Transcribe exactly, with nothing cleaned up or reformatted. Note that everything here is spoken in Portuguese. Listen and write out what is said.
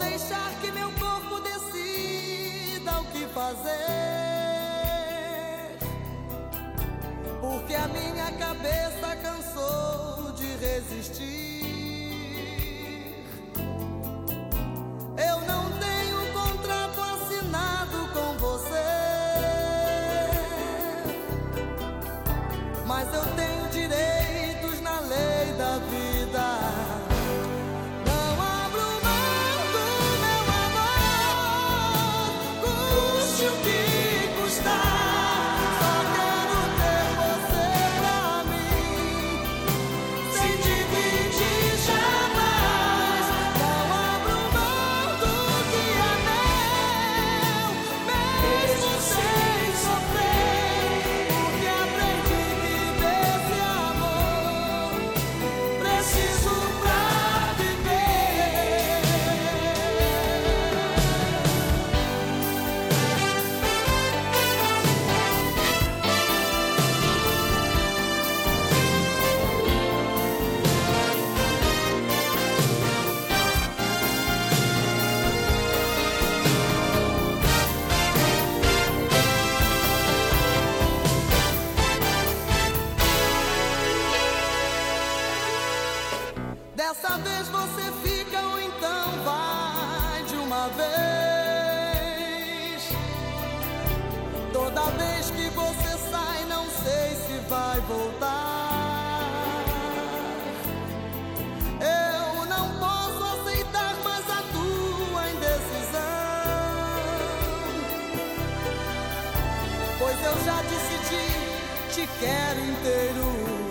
deixar que meu corpo decida o que fazer, porque a minha cabeça cansou de resistir. Eu não tenho contrato assinado com você, mas eu tenho direitos na lei da vida. Dessa vez você fica ou então vai de uma vez. Toda vez que você sai, não sei se vai voltar. Eu não posso aceitar mais a tua indecisão, pois eu já decidi, te quero inteiro.